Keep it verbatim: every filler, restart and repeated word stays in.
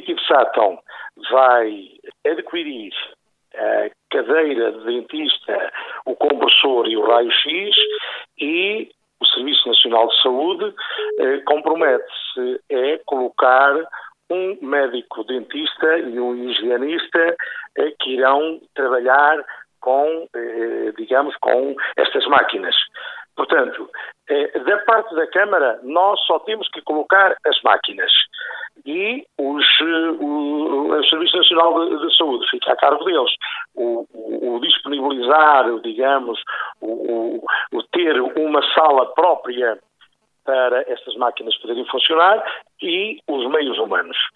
Positivo Sátão vai adquirir a cadeira de dentista, o compressor e o raio-x, e o Serviço Nacional de Saúde eh, compromete-se a colocar um médico dentista e um higienista eh, que irão trabalhar com, eh, digamos, com estas máquinas. Portanto, eh, da parte da Câmara, nós só temos que colocar as máquinas e os, o, o Serviço Nacional de, de Saúde fica a cargo deles. O, o, o disponibilizar, digamos, o, o, o ter uma sala própria para estas máquinas poderem funcionar e os meios humanos.